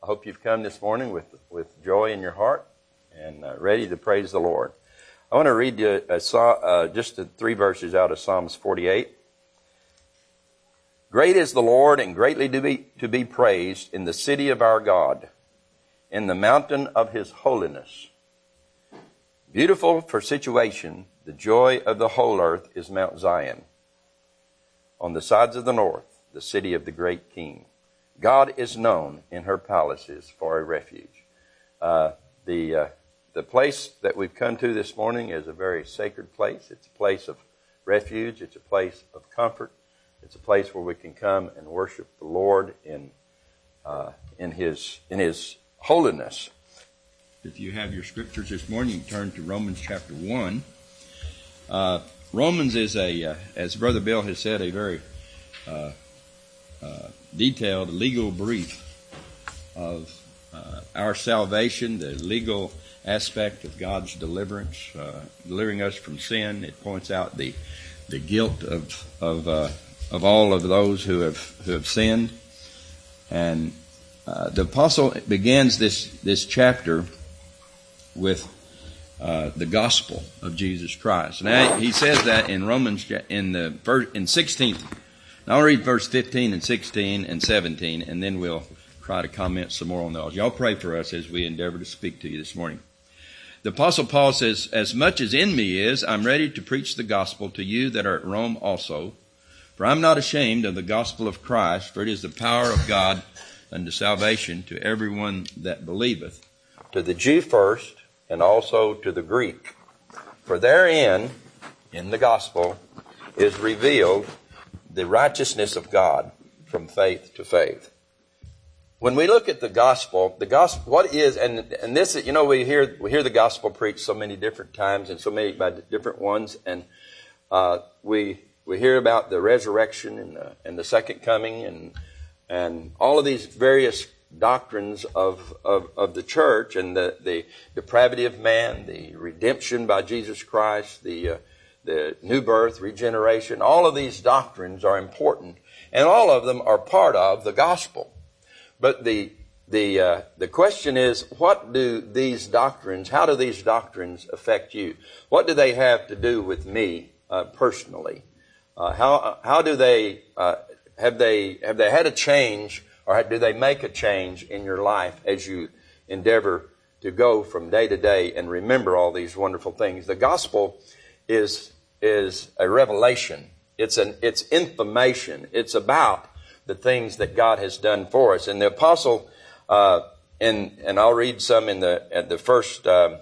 hope you've come this morning with joy in your heart and ready to praise the Lord. I want to read you just 3 verses out of Psalms 48. Great is the Lord and greatly to be praised in the city of our God, in the mountain of his holiness. Beautiful for situation, the joy of the whole earth is Mount Zion. On the sides of the north, the city of the great King. God is known in her palaces for a refuge. The place that we've come to this morning is a very sacred place. It's a place of refuge. It's a place of comfort. It's a place where we can come and worship the Lord in His holiness. If you have your scriptures this morning, you can turn to Romans chapter 1. Romans is as Brother Bill has said, a very detailed legal brief of our salvation, the legal aspect of God's deliverance, delivering us from sin. It points out the guilt of all of those who have sinned, and the apostle begins this chapter with the gospel of Jesus Christ. Now he says that in Romans in 16th. Now I'll read verse 15 and 16 and 17, and then we'll try to comment some more on those. Y'all pray for us as we endeavor to speak to you this morning. The apostle Paul says, "As much as in me is, I'm ready to preach the gospel to you that are at Rome also. For I'm not ashamed of the gospel of Christ, for it is the power of God unto salvation to everyone that believeth, to the Jew first, and also to the Greek. For therein, in the gospel, is revealed the righteousness of God from faith to faith." When we look at the gospel, what is, and this, we hear the gospel preached so many different times and so many by different ones, and we hear about the resurrection and the second coming and all of these various doctrines of the church, and the depravity of man, the redemption by Jesus Christ, the new birth, regeneration. All of these doctrines are important, and all of them are part of the gospel. But the question is, how do these doctrines affect you? What do they have to do with me personally? How do they have they had a change, or do they make a change in your life as you endeavor to go from day to day and remember all these wonderful things? The gospel is a revelation. It's information. It's about the things that God has done for us. And the apostle, and I'll read some in the first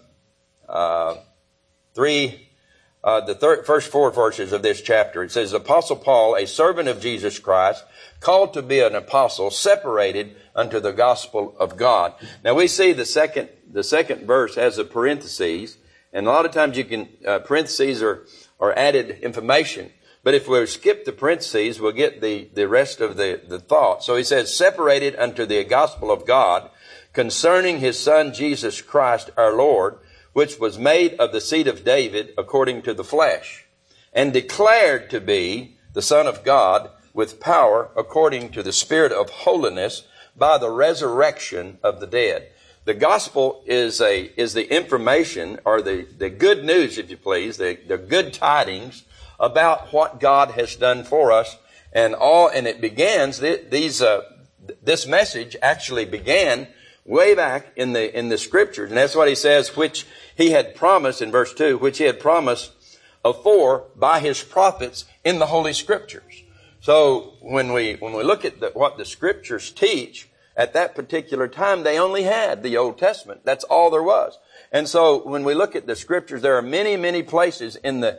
first 4 verses of this chapter. It says, "Apostle Paul, a servant of Jesus Christ, called to be an apostle, separated unto the gospel of God." Now we see the second verse has a parentheses, and a lot of times you can parentheses are added information. But if we skip the parentheses, we'll get the rest of the thought. So he says, "Separated unto the gospel of God, concerning his Son Jesus Christ our Lord, which was made of the seed of David according to the flesh, and declared to be the Son of God with power according to the Spirit of holiness by the resurrection of the dead." The gospel is the information, or the good news, if you please, the good tidings about what God has done for us, and it begins. This message actually began way back in the scriptures, and that's what he says, which he had promised in verse 2, which he had promised afore by his prophets in the Holy Scriptures. So when we look at what the Scriptures teach at that particular time, they only had the Old Testament. That's all there was. And so when we look at the Scriptures, there are many, many places in the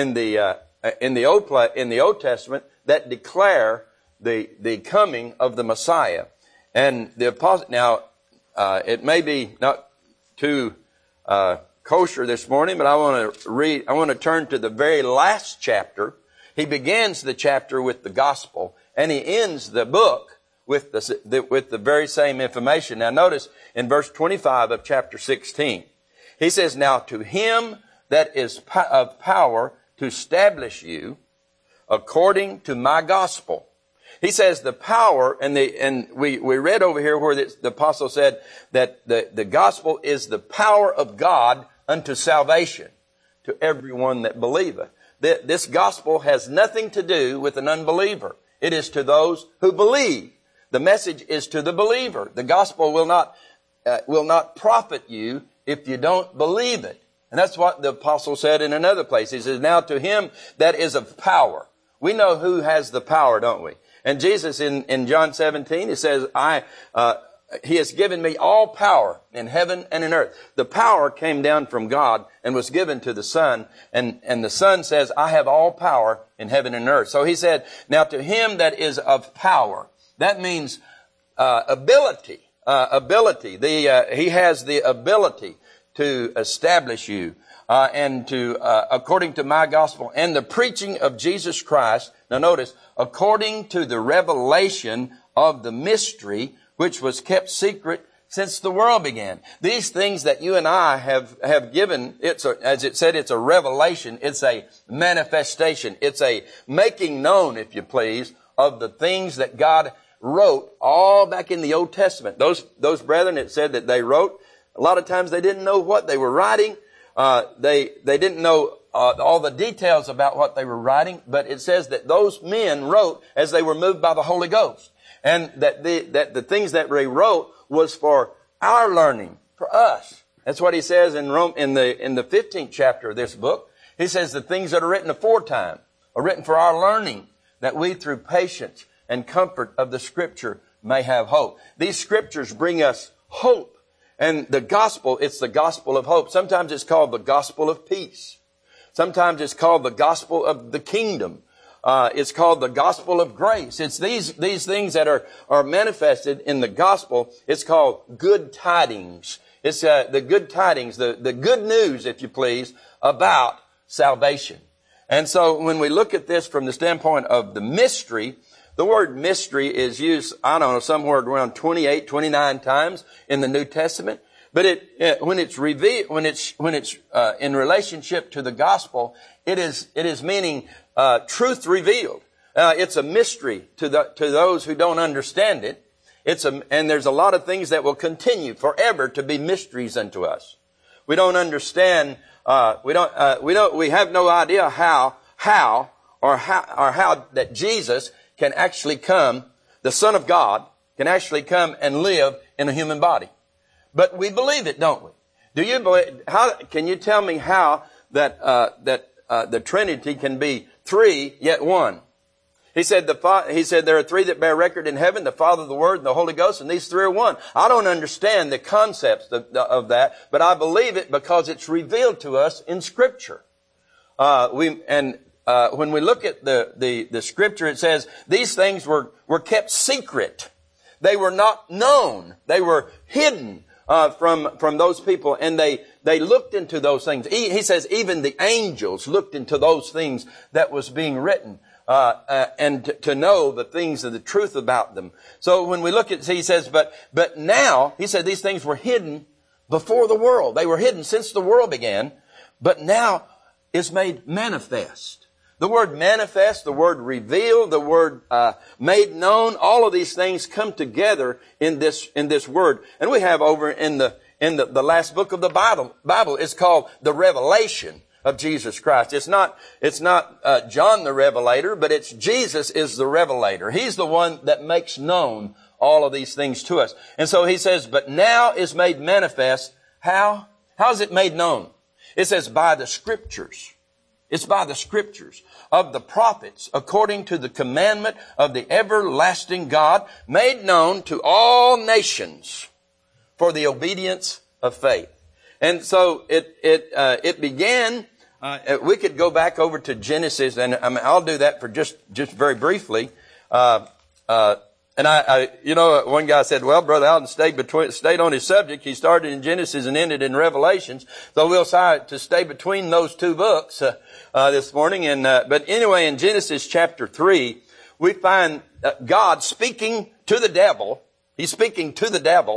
Old Testament that declare the coming of the Messiah. And the apostle, now, it may be not too kosher this morning, but I want to turn to the very last chapter. He begins the chapter with the gospel, and he ends the book with the very same information. Now notice in verse 25 of chapter 16, he says, "Now to him that is of power to establish you according to my gospel." He says the power, and we read over here where the apostle said that the gospel is the power of God unto salvation to everyone that believeth. This gospel has nothing to do with an unbeliever. It is to those who believe. The message is to the believer. The gospel will not profit you if you don't believe it. And that's what the apostle said in another place. He says, now to him that is of power. We know who has the power, don't we? And Jesus in John 17, he says, he has given me all power in heaven and in earth. The power came down from God and was given to the Son. And the Son says, I have all power in heaven and earth. So he said, now to him that is of power. That means ability. He has the ability to establish you and to according to my gospel and the preaching of Jesus Christ. Now notice, according to the revelation of the mystery which was kept secret since the world began. These things that you and I have given, as it said, it's a revelation, it's a manifestation, it's a making known, if you please, of the things that God wrote all back in the Old Testament. Those brethren, it said that they wrote. A lot of times they didn't know what they were writing. They didn't know all the details about what they were writing, but it says that those men wrote as they were moved by the Holy Ghost. And that the things that they wrote was for our learning, for us. That's what he says in the 15th chapter of this book. He says the things that are written aforetime are written for our learning, that we through patience and comfort of the Scripture may have hope. These Scriptures bring us hope. And the gospel, it's the gospel of hope. Sometimes it's called the gospel of peace. Sometimes it's called the gospel of the kingdom. It's called the gospel of grace. It's these things that are manifested in the gospel. It's called good tidings. It's the good tidings, the good news, if you please, about salvation. And so when we look at this from the standpoint of the mystery, the word mystery is used, I don't know, somewhere around 28, 29 times in the New Testament. But when it's in relationship to the gospel, it is meaning truth revealed. It's a mystery to those who don't understand it. And there's a lot of things that will continue forever to be mysteries unto us. We don't understand. We have no idea how that Jesus can actually come, the Son of God can actually come and live in a human body. But we believe it, don't we? Do you believe? Can you tell me how that the Trinity can be three yet one? He said there are three that bear record in heaven: the Father, the Word, and the Holy Ghost, and these three are one. I don't understand the concepts of that, but I believe it because it's revealed to us in Scripture. When we look at the Scripture, it says these things were kept secret. They were not known. They were hidden from those people, and they looked into those things. He says even the angels looked into those things that was being written, and to know the things of the truth about them. So when we look at, he says, but now, he said these things were hidden before the world. They were hidden since the world began, but now is made manifest. The word manifest, the word reveal, the word made known, all of these things come together in this word. And we have over in the last book of the Bible, it's called the Revelation of Jesus Christ. It's not John the Revelator, but it's Jesus is the Revelator. He's the one that makes known all of these things to us. And so he says, but now is made manifest. How? How is it made known? It says by the Scriptures. It's by the Scriptures of the prophets, according to the commandment of the everlasting God, made known to all nations for the obedience of faith. And so it began. We could go back over to Genesis, and I'll do that for just very briefly. And one guy said, well, Brother Alden stayed on his subject. He started in Genesis and ended in Revelations. So we'll try to stay between those two books, this morning. But anyway, in Genesis chapter 3, we find God speaking to the devil. He's speaking to the devil,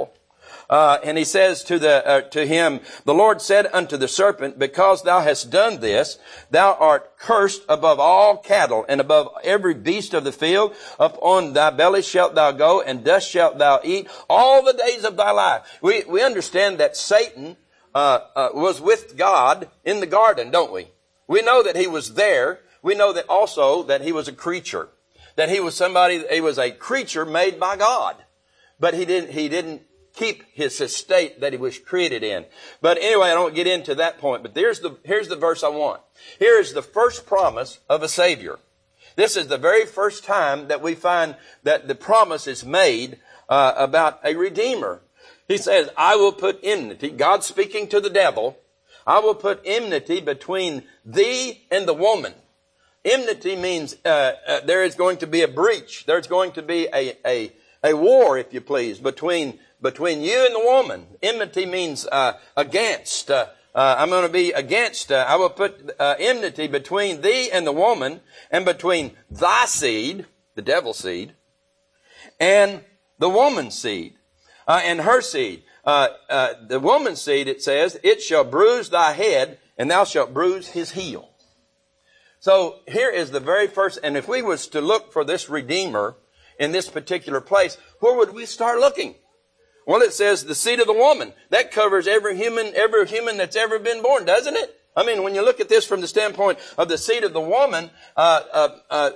And he says to him, the Lord said unto the serpent, because thou hast done this, thou art cursed above all cattle and above every beast of the field. Upon thy belly shalt thou go, and dust shalt thou eat all the days of thy life. We understand that Satan was with God in the garden, don't we? We know that he was there. We know that also that he was a creature. That he was a creature made by God. But he didn't keep his estate that he was created in. But anyway, I don't get into that point. But here's the verse I want. Here is the first promise of a Savior. This is the very first time that we find that the promise is made about a Redeemer. He says, I will put enmity, God speaking to the devil, I will put enmity between thee and the woman. Enmity means there is going to be a breach. There's going to be a war, if you please, between you and the woman. Enmity means against. I'm going to be against. I will put enmity between thee and the woman, and between thy seed, the devil's seed, and the woman's seed, and her seed. The woman's seed, it says, it shall bruise thy head, and thou shalt bruise his heel. So here is the very first, and if we was to look for this Redeemer in this particular place, where would we start looking? Well, it says the seed of the woman. That covers every human that's ever been born, doesn't it? I mean, when you look at this from the standpoint of the seed of the woman, a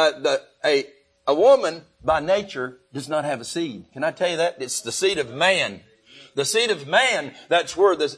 woman by nature does not have a seed. Can I tell you that? It's the seed of man. The seed of man, that's where the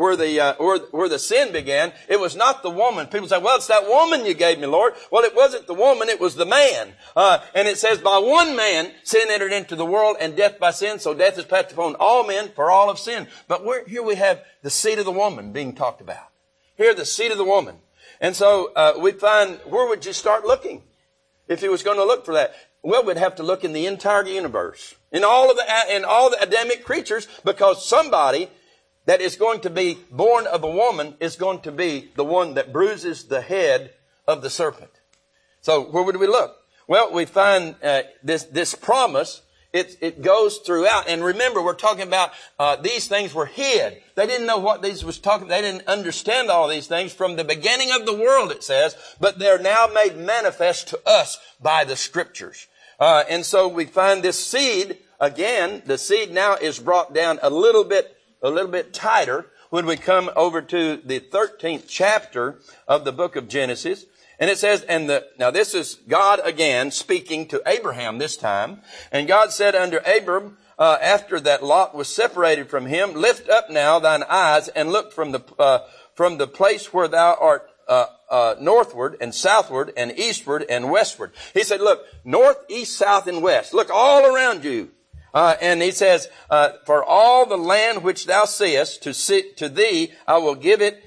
sin began. It was not the woman. People say, well, it's that woman you gave me, Lord. Well, it wasn't the woman, it was the man. And it says, by one man, sin entered into the world, and death by sin. So death is passed upon all men, for all of sin. But here we have the seed of the woman being talked about. Here, the seed of the woman. And so we find, where would you start looking if you was going to look for that? Well, we'd have to look in the entire universe, in all the Adamic creatures, because somebody that is going to be born of a woman is going to be the one that bruises the head of the serpent. So where would we look? Well, we find this promise. It goes throughout. And remember, we're talking about these things were hid. They didn't know what these was talking. They didn't understand all these things from the beginning of the world, it says. But they're now made manifest to us by the Scriptures. And so we find this seed, again, the seed now is brought down a little bit tighter when we come over to the 13th chapter of the book of Genesis. And it says, now this is God again speaking to Abraham this time. And God said unto Abram, after that Lot was separated from him, lift up now thine eyes and look from the place where thou art northward and southward and eastward and westward. He said, look, north, east, south, and west. Look all around you. And he says, for all the land which thou seest to thee, I will give it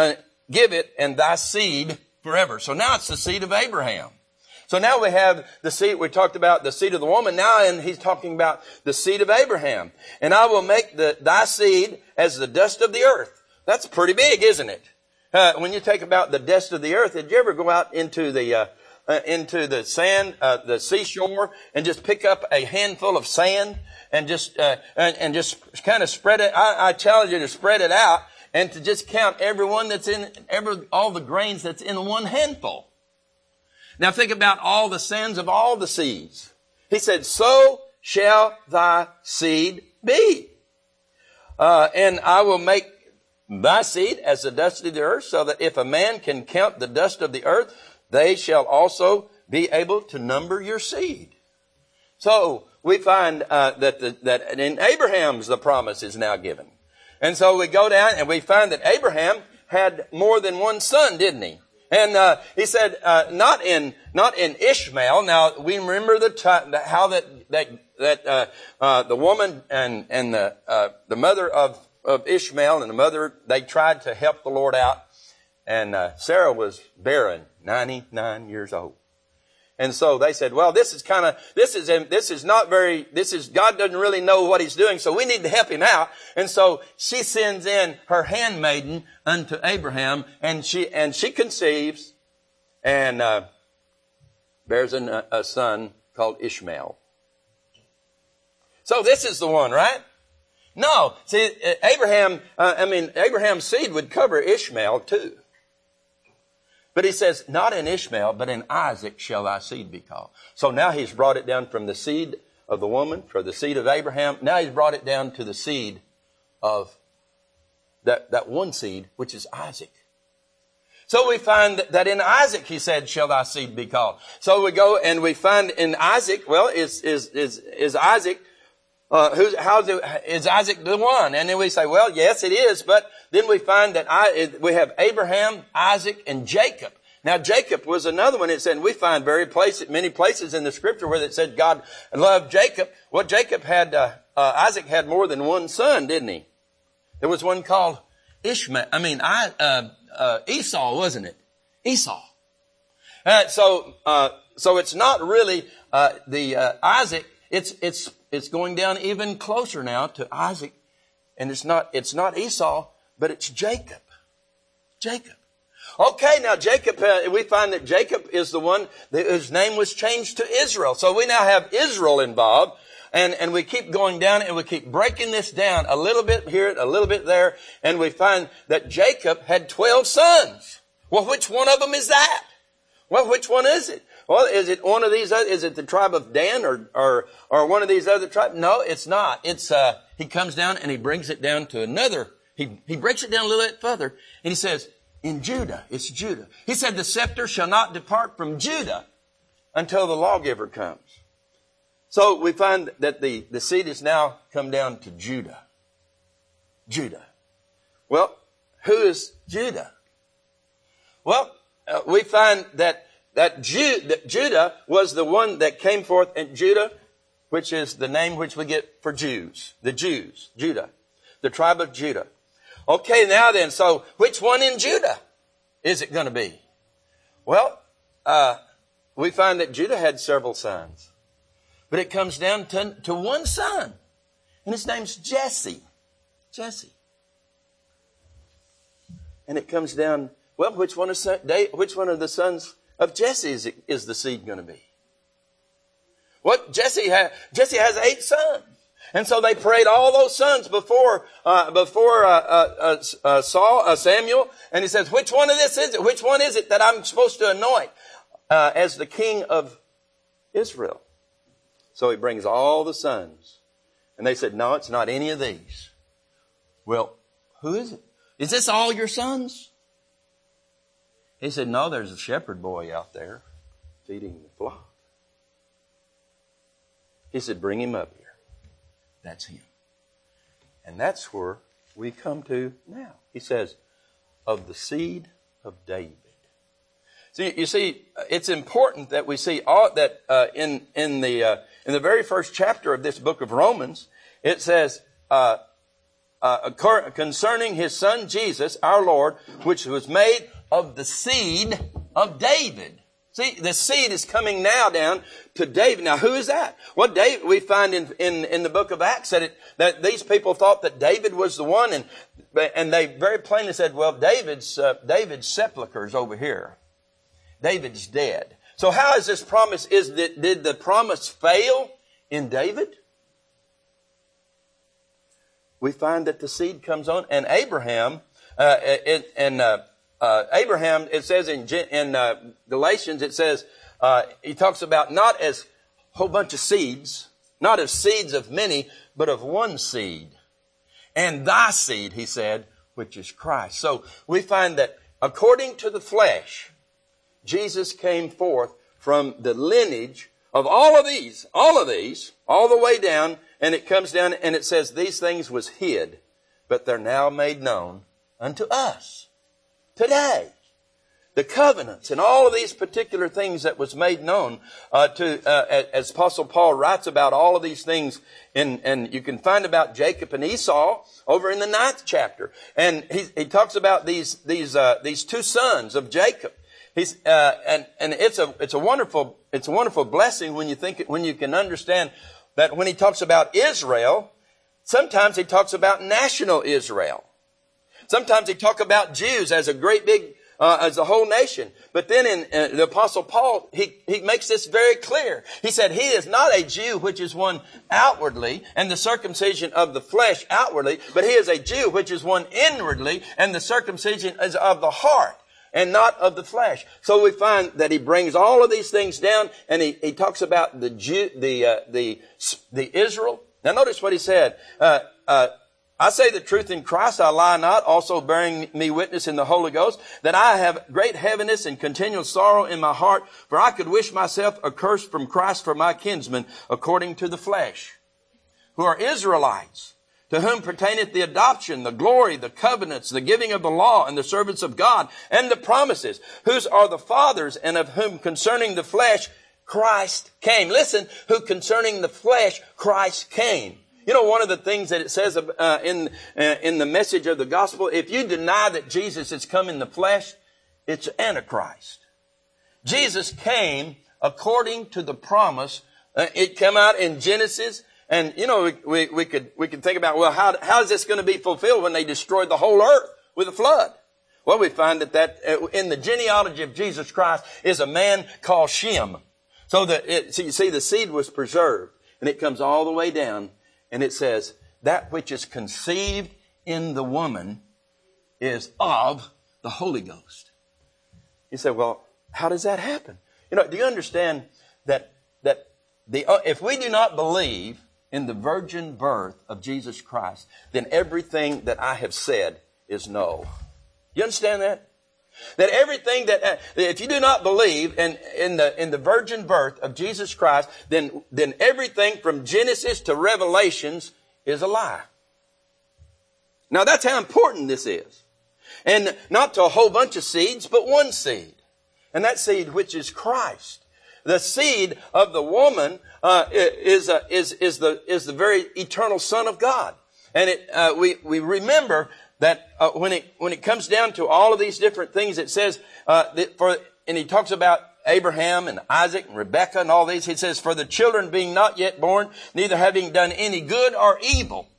and thy seed forever. So now it's the seed of Abraham. So now we have the seed, we talked about the seed of the woman. Now and he's talking about the seed of Abraham. And I will make thy seed as the dust of the earth. That's pretty big, isn't it? When you take about the dust of the earth, did you ever go out into the sand, the seashore, and just pick up a handful of sand and just kind of spread it? I challenge you to spread it out and to just count everyone that's in all the grains that's in one handful. Now think about all the sands of all the seas. He said, so shall thy seed be. And I will make thy seed as the dust of the earth, so that if a man can count the dust of the earth, they shall also be able to number your seed. So we find that in Abraham's the promise is now given. And so we go down and we find that Abraham had more than one son, didn't he? And he said, not in Ishmael. Now we remember how the woman and the mother of Ishmael and the mother, they tried to help the Lord out. And Sarah was barren, 99 years old. And so they said, well, God doesn't really know what he's doing, so we need to help him out. And so she sends in her handmaiden unto Abraham, and she conceives and bears a son called Ishmael. So this is the one, right? No. See, Abraham's seed would cover Ishmael too. But he says, not in Ishmael, but in Isaac shall thy seed be called. So now he's brought it down from the seed of the woman, for the seed of Abraham. Now he's brought it down to the seed of that one seed, which is Isaac. So we find that in Isaac, he said, shall thy seed be called. So we go and we find in Isaac, well, is Isaac, is Isaac the one? And then we say, well, yes, it is. But then we find that we have Abraham, Isaac, and Jacob. Now, Jacob was another one. It said, we find many places in the scripture where it said God loved Jacob. Well, Isaac had more than one son, didn't he? There was one called Esau, wasn't it? Esau. So it's not really, Isaac. It's going down even closer now to Isaac. And it's not Esau, but it's Jacob. Jacob. Okay, now Jacob, we find that Jacob is the one whose name was changed to Israel. So we now have Israel involved. And we keep going down and we keep breaking this down a little bit here, a little bit there. And we find that Jacob had 12 sons. Well, which one of them is that? Well, which one is it? Well, is it one of these other, is it the tribe of Dan or one of these other tribes? No, it's not. It's, he comes down and he brings it down to another. He breaks it down a little bit further and he says, in Judah, it's Judah. He said, the scepter shall not depart from Judah until the lawgiver comes. So we find that the seed has now come down to Judah. Judah. Well, who is Judah? Well, we find that Judah was the one that came forth, and Judah, which is the name which we get for Jews. The Jews. Judah. The tribe of Judah. Okay, now then, so which one in Judah is it going to be? Well, we find that Judah had several sons. But it comes down to one son. And his name's Jesse. Jesse. And it comes down, well, which one of the sons of Jesse is the seed going to be? What Jesse has 8 sons. And so they prayed all those sons before Samuel. And he says, which one of this is it? Which one is it that I'm supposed to anoint as the king of Israel? So he brings all the sons. And they said, no, it's not any of these. Well, who is it? Is this all your sons? He said, no, there's a shepherd boy out there feeding the flock. He said, bring him up here. That's him. And that's where we come to now. He says, of the seed of David. See, you see, it's important that we see all that in the very first chapter of this book of Romans, it says concerning his son Jesus, our Lord, which was made of the seed of David. See, the seed is coming now down to David. Now, who is that? Well, David, we find in the book of Acts that these people thought that David was the one, and they very plainly said, well, David's sepulcher is over here. David's dead. So how is this promise? Did the promise fail in David? We find that the seed comes on, and Abraham, Abraham, it says in Galatians, it says, he talks about not as a whole bunch of seeds, not as seeds of many, but of one seed. And thy seed, he said, which is Christ. So we find that according to the flesh, Jesus came forth from the lineage of all of these, all the way down, and it comes down and it says these things was hid, but they're now made known unto us today. The covenants and all of these particular things that was made known as Apostle Paul writes about all of these things, and you can find about Jacob and Esau over in the 9th chapter, and he talks about these two sons of Jacob. And it's a wonderful blessing when you can understand that when he talks about Israel, sometimes he talks about national Israel. Sometimes he talks about Jews as a great big as the whole nation. But then in the Apostle Paul, he makes this very clear. He said, he is not a Jew which is one outwardly, and the circumcision of the flesh outwardly, but he is a Jew which is one inwardly, and the circumcision is of the heart, and not of the flesh. So we find that he brings all of these things down, and he talks about the Israel. Now notice what he said. I say the truth in Christ, I lie not, also bearing me witness in the Holy Ghost, that I have great heaviness and continual sorrow in my heart, for I could wish myself accursed from Christ for my kinsmen, according to the flesh, who are Israelites, to whom pertaineth the adoption, the glory, the covenants, the giving of the law, and the servants of God, and the promises, whose are the fathers, and of whom concerning the flesh Christ came. Listen, who concerning the flesh Christ came. You know, one of the things that it says in the message of the gospel, if you deny that Jesus has come in the flesh, it's Antichrist. Jesus came according to the promise. It came out in Genesis, and you know we could think about, well, how is this going to be fulfilled when they destroyed the whole earth with a flood? Well, we find that in the genealogy of Jesus Christ is a man called Shem. So you see, the seed was preserved, and it comes all the way down. And it says, that which is conceived in the woman is of the Holy Ghost. You say, well, how does that happen? You know, do you understand that if we do not believe in the virgin birth of Jesus Christ, then everything that I have said is null. You understand that? That everything that if you do not believe in the virgin birth of Jesus Christ, then everything from Genesis to Revelations is a lie. Now that's how important this is. And not to a whole bunch of seeds, but one seed. And that seed which is Christ. The seed of the woman is the very eternal Son of God. And we remember that when it comes down to all of these different things, it says and he talks about Abraham and Isaac and Rebekah and all these. He says, for the children being not yet born, neither having done any good or evil,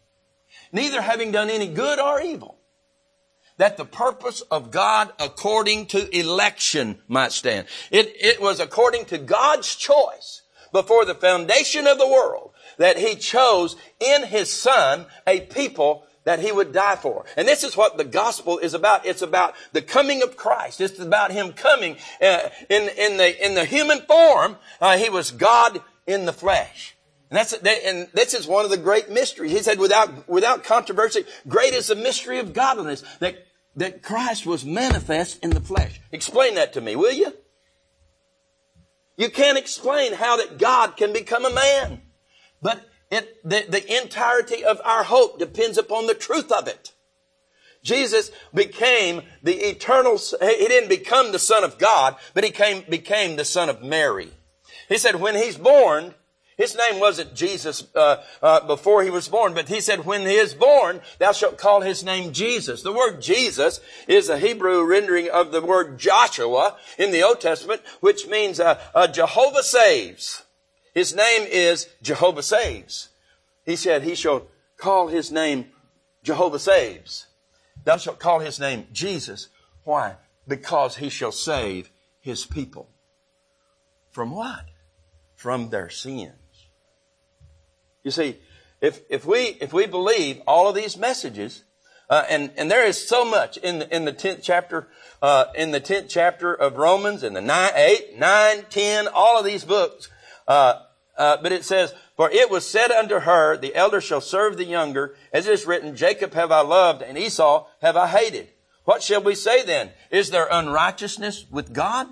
that the purpose of God according to election might stand. It was according to God's choice before the foundation of the world that he chose in his Son a people that he would die for. And this is what the gospel is about. It's about the coming of Christ. It's about him coming in the human form. He was God in the flesh. And this is one of the great mysteries. He said, without controversy, great is the mystery of godliness, that Christ was manifest in the flesh. Explain that to me, will you? You can't explain how that God can become a man. But the entirety of our hope depends upon the truth of it. Jesus became the eternal, he didn't become the Son of God, but he became the Son of Mary. He said when he's born, his name wasn't Jesus before he was born, but he said when he is born, thou shalt call his name Jesus. The word Jesus is a Hebrew rendering of the word Joshua in the Old Testament, which means Jehovah saves. His name is Jehovah Saves. He said, he shall call his name Jehovah Saves. Thou shalt call his name Jesus. Why? Because he shall save his people. From what? From their sins. You see, if we believe all of these messages, and there is so much in the 10th chapter of Romans, and the 8, 9, 10, all of these books. But it says, for it was said unto her, the elder shall serve the younger, as it is written, Jacob have I loved, and Esau have I hated. What shall we say then? Is there unrighteousness with God?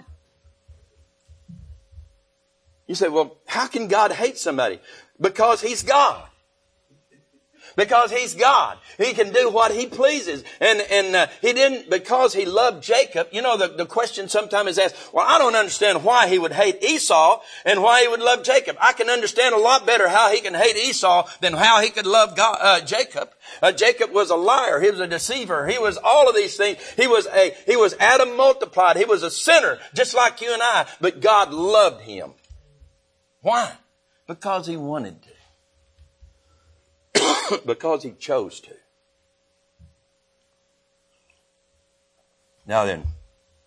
You say, well, how can God hate somebody? Because he's God. Because he's God. He can do what he pleases. And he didn't, because he loved Jacob. You know, the question sometimes is asked, well, I don't understand why he would hate Esau and why he would love Jacob. I can understand a lot better how he can hate Esau than how he could love Jacob. Jacob was a liar. He was a deceiver. He was all of these things. He was Adam multiplied. He was a sinner, just like you and I. But God loved him. Why? Because he wanted to. Because he chose to. Now then,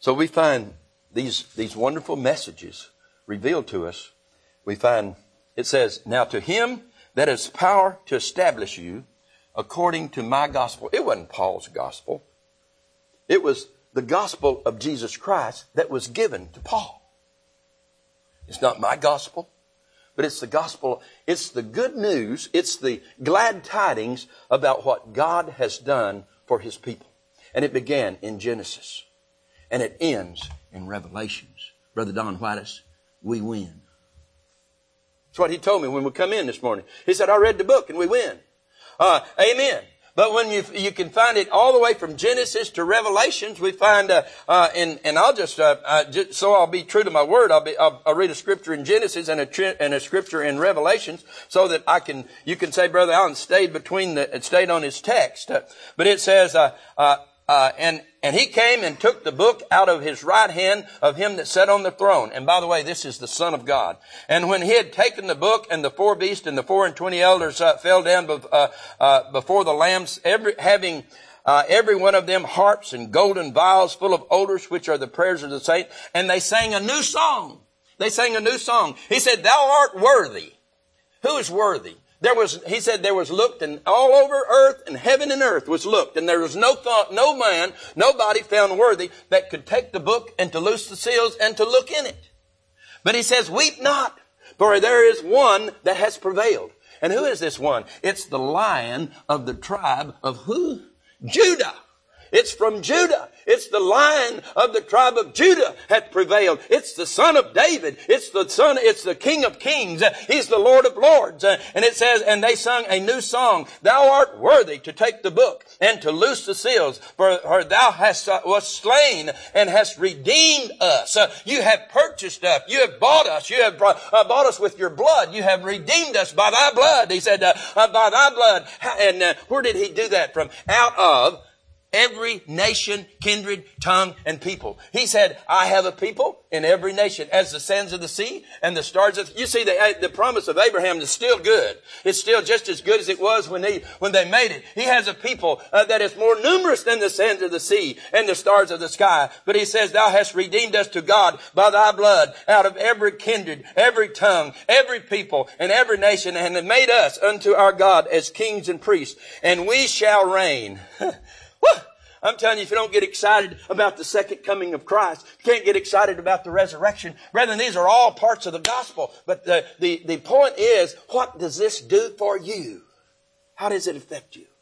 So we find these wonderful messages revealed to us. We find, it says, now to him that has power to establish you according to my gospel. It wasn't Paul's gospel. It was the gospel of Jesus Christ that was given to Paul. It's not my gospel, but it's the gospel. It's the good news. It's the glad tidings about what God has done for his people. And it began in Genesis. And it ends in Revelations. Brother Don Whitus, we win. That's what he told me when we come in this morning. He said, I read the book and we win. Amen. But when you can find it all the way from Genesis to Revelations, we find, and I'll just so I'll be true to my word. I'll read a scripture in Genesis and a scripture in Revelations, so that you can say, Brother Allen stayed on his text. But it says, and he came and took the book out of his right hand of him that sat on the throne. And by the way, this is the Son of God. And when he had taken the book, and the 4 beasts and the 24 elders fell down before the Lamb, every one of them harps and golden vials full of odors, which are the prayers of the saints. And they sang a new song. They sang a new song. He said, thou art worthy. Who is worthy? He said there was looked, and all over earth, and heaven and earth was looked, and there was no man, nobody found worthy that could take the book and to loose the seals and to look in it. But he says, weep not, for there is one that has prevailed. And who is this one? It's the Lion of the tribe of who? Judah. It's from Judah. It's the Lion of the tribe of Judah hath prevailed. It's the Son of David. It's the King of Kings. He's the Lord of Lords. And it says, and they sung a new song. Thou art worthy to take the book and to loose the seals, for thou was slain and hast redeemed us. You have purchased us. You have bought us. You have bought us with your blood. You have redeemed us by thy blood. He said, by thy blood. And where did he do that from? Out of every nation, kindred, tongue, and people. He said, I have a people in every nation, as the sands of the sea and the stars of... You see, the promise of Abraham is still good. It's still just as good as it was when they made it. He has a people that is more numerous than the sands of the sea and the stars of the sky. But he says, thou hast redeemed us to God by thy blood out of every kindred, every tongue, every people, and every nation, and have made us unto our God as kings and priests, and we shall reign. I'm telling you, if you don't get excited about the second coming of Christ, you can't get excited about the resurrection. Brethren, these are all parts of the gospel. But the point is, what does this do for you? How does it affect you?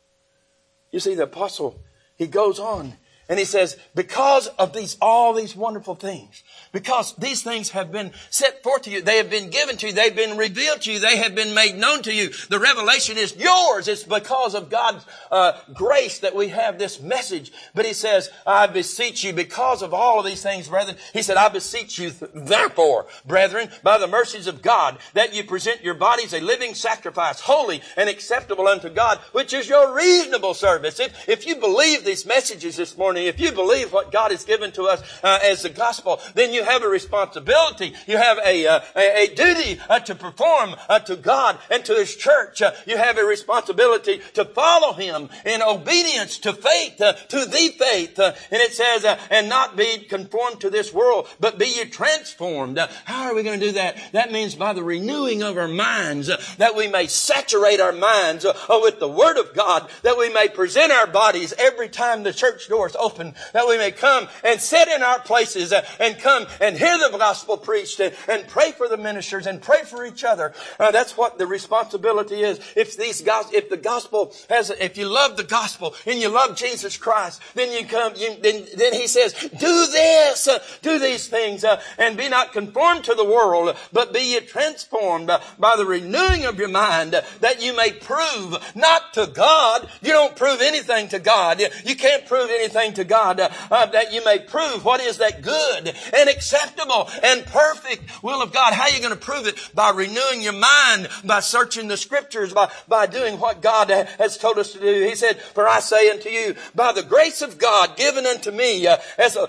You see, the apostle, he goes on and he says, because of all these wonderful things, because these things have been set forth to you, they have been given to you, they've been revealed to you, they have been made known to you. The revelation is yours. It's because of God's grace that we have this message. But he says, I beseech you, because of all of these things, brethren, he said, I beseech you, therefore, brethren, by the mercies of God, that you present your bodies a living sacrifice, holy and acceptable unto God, which is your reasonable service. If you believe these messages this morning, if you believe what God has given to us as the gospel, then you have a responsibility. You have a duty to perform to God and to His church. You have a responsibility to follow Him in obedience to faith, to the faith. And it says, and not be conformed to this world, but be ye transformed. How are we going to do that? That means by the renewing of our minds, that we may saturate our minds with the Word of God, that we may present our bodies every time the church doors open, that we may come and sit in our places and come and hear the gospel preached and pray for the ministers and pray for each other. That's what the responsibility is. If the gospel if you love the gospel and you love Jesus Christ, then then He says, do this, do these things, and be not conformed to the world, but be ye transformed by the renewing of your mind, that you may prove not to God. You don't prove anything to God. You can't prove anything to God, that you may prove what is that good and acceptable and perfect will of God. How are you going to prove it? By renewing your mind, by searching the scriptures, by doing what God has told us to do. He said, for I say unto you, by the grace of God given unto me, to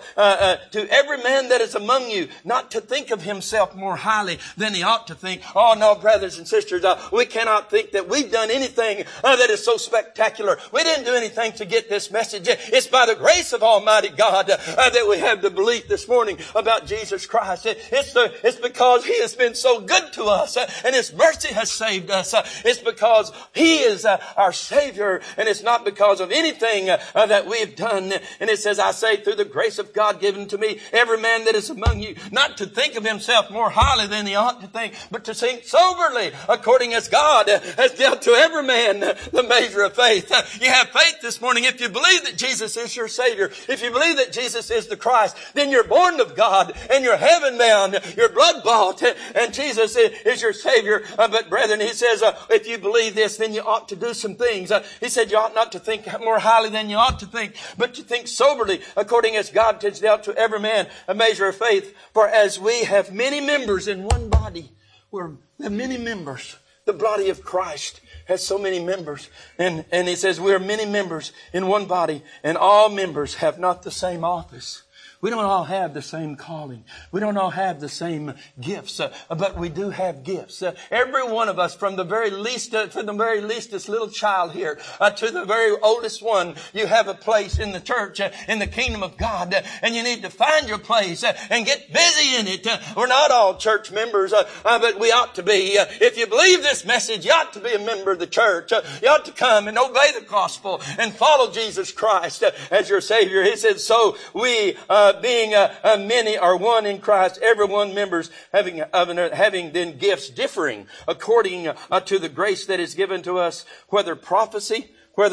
every man that is among you, not to think of himself more highly than he ought to think. Oh no, brothers and sisters, we cannot think that we've done anything that is so spectacular. We didn't do anything to get this message. It's by the grace grace of Almighty God that we have the belief this morning about Jesus Christ. It's because He has been so good to us and His mercy has saved us. It's because He is our Savior, and it's not because of anything that we've done. And it says, I say through the grace of God given to me, every man that is among you, not to think of himself more highly than he ought to think, but to think soberly, according as God has dealt to every man the measure of faith. You have faith this morning. If you believe that Jesus is your Savior, if you believe that Jesus is the Christ, then you're born of God and you're heaven bound, you're blood bought, and Jesus is your Savior. But brethren, he says, if you believe this, then you ought to do some things. He said you ought not to think more highly than you ought to think, but to think soberly, according as God has dealt to every man a measure of faith. For as we have many members in one body, we have many members. The body of Christ has so many members. And he says we are many members in one body, and all members have not the same office. We don't all have the same calling. We don't all have the same gifts, but we do have gifts. Every one of us, from the very leastest little child here to the very oldest one, you have a place in the church, in the kingdom of God, and you need to find your place and get busy in it. We're not all church members, but we ought to be. If you believe this message, you ought to be a member of the church. You ought to come and obey the gospel and follow Jesus Christ as your Savior. He said, so we being many are one in Christ, every one members having then gifts differing according to the grace that is given to us, whether prophecy,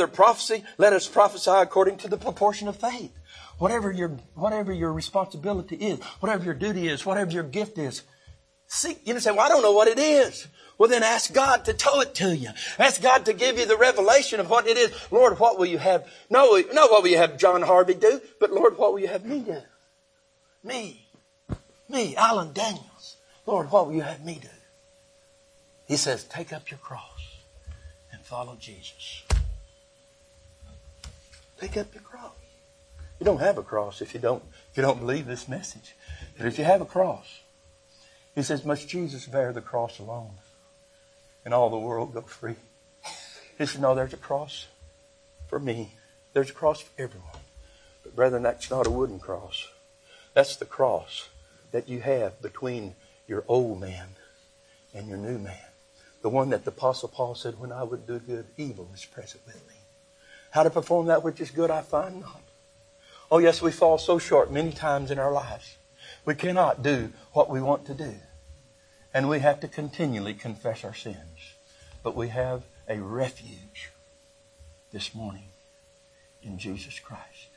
let us prophesy according to the proportion of faith. Whatever your responsibility is, whatever your duty is, whatever your gift is. See, you say, well, I don't know what it is. Well, then ask God to tell it to you. Ask God to give you the revelation of what it is. Lord, what will you have? No, what will you have John Harvey do? But Lord, what will you have me do? Me, Alan Daniels. Lord, what will you have me do? He says, take up your cross and follow Jesus. Take up your cross. You don't have a cross if you don't believe this message. But if you have a cross, he says, must Jesus bear the cross alone and all the world go free? He said, no, there's a cross for me. There's a cross for everyone. But brethren, that's not a wooden cross. That's the cross that you have between your old man and your new man. The one that the Apostle Paul said, when I would do good, evil is present with me. How to perform that which is good, I find not. Oh yes, we fall so short many times in our lives. We cannot do what we want to do. And we have to continually confess our sins. But we have a refuge this morning in Jesus Christ.